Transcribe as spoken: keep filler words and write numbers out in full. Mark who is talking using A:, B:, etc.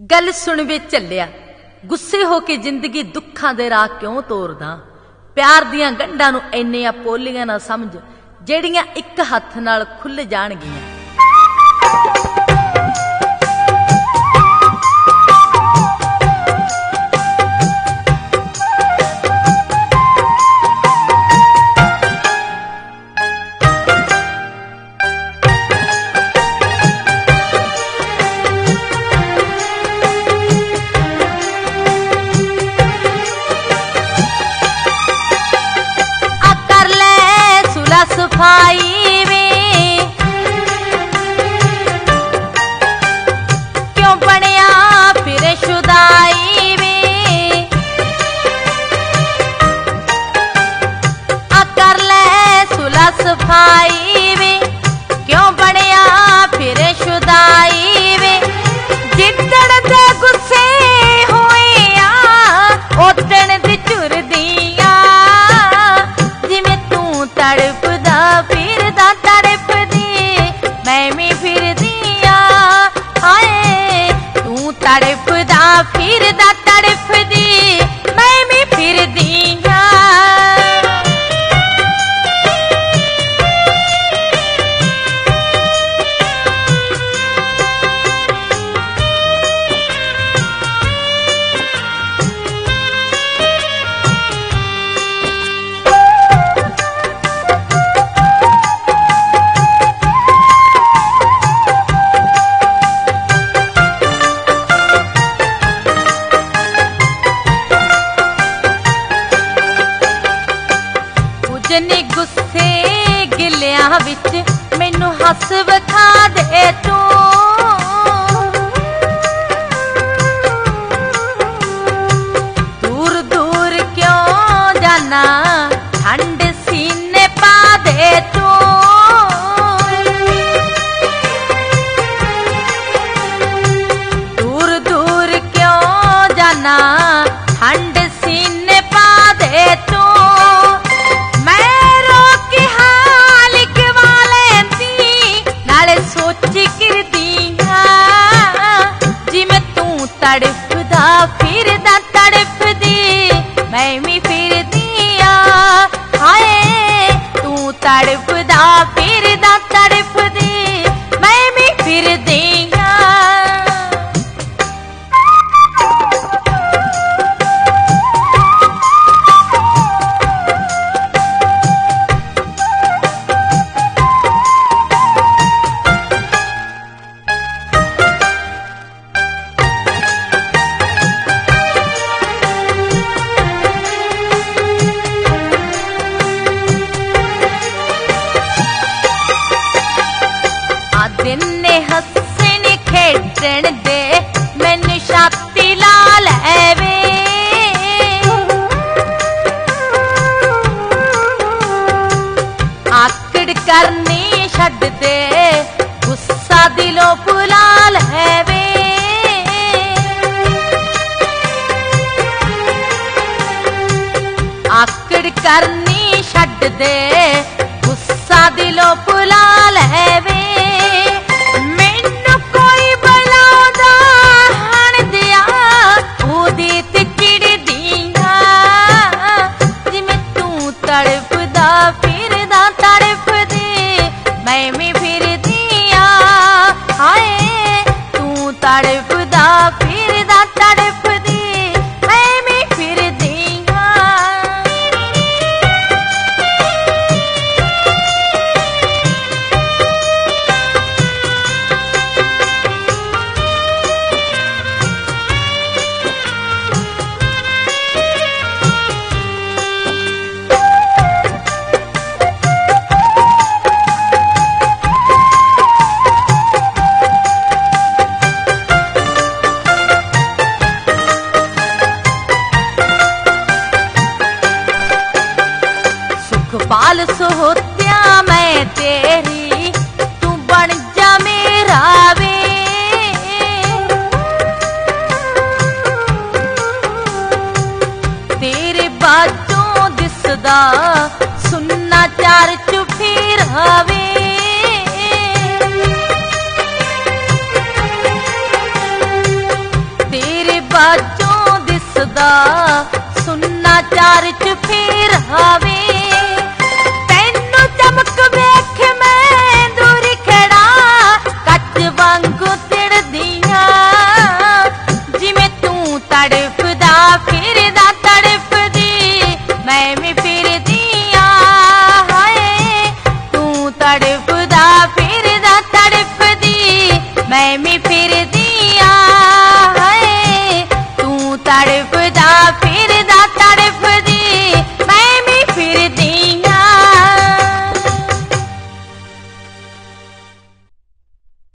A: गल सुन वे झल्लिया, गुस्से होके जिंदगी दुखां दे राह क्यों तोरदा। प्यार दियां गंढां नूं इन्नियां पोलियां ना समझ ਜਿਹੜੀਆਂ ਇੱਕ ਹੱਥ ਨਾਲ ਖੁੱਲ ਜਾਣਗੀਆਂ। सफाई वे क्यों बनिया फिर शुदाई वे आ कर ले सुलह सफाई वे क्यों बनिया फिर शुदाई वे। जिद्दड़ दे गुस्से होए आ ओदण दी झुरदियां जिवें तू तड़प फिरदा तड़पदी मैं भी फिरदिया हाय तू तड़पदा फिरदा तड़पदी मैं भी फिरदिया। जिन्नी गुस्से गिलिया विच मैनू हस विखा दे तू दूर दूर क्यों जाना ठंड सीने पा दे तू दूर दूर क्यों जाना ठंड सीने पा दे तू। तड़पदा फिरदा तड़पदी मैं भी फिरदिया हाय तू तड़पदा फिरदा तड़पदी मैं भी फिरदिया। दिने हसन खेडन दे मैनू छाती ला लैवे आकड़ करनी छड्ड दे गुस्सा दिलों भुला लैवे आकड़ करनी छड्ड दे गुस्सा दिलों भुला लैवे। तड़पदा फिरदा तड़पदी मैं भी फिरदिया हाय तू तड़पदा फिरदा तड़पदी मैं भी फिरदिया। पाल सोहत्या मैं तेरी तू बन जा मेरा वे तेरे बाजों दिसदा सुनना चार चुफी रवे ਬਾਝੋਂ ਦਿਸਦਾ ਸੁੰਨਾ ਚਾਰ ਚਫੇਰ ਆਵੇ ਤੈਨੂੰ ਚਮਕ ਵੇਖ ਮੈਂ ਦੂਰੀ ਖੜਾ ਕੱਚ ਵਾਂਗੂ ਤਿੜਦੀਆਂ ਜਿਵੇਂ ਤੂੰ ਤੜਫਦਾ ਫਿਰਦਾ ਤੜਫਦੀ ਮੈਂ ਵੀ ਫਿਰਦੀ ਆਂ ਹਾਏ ਤੂੰ ਤੜਫਦਾ ਫਿਰਦਾ ਤੜਫਦੀ ਮੈਂ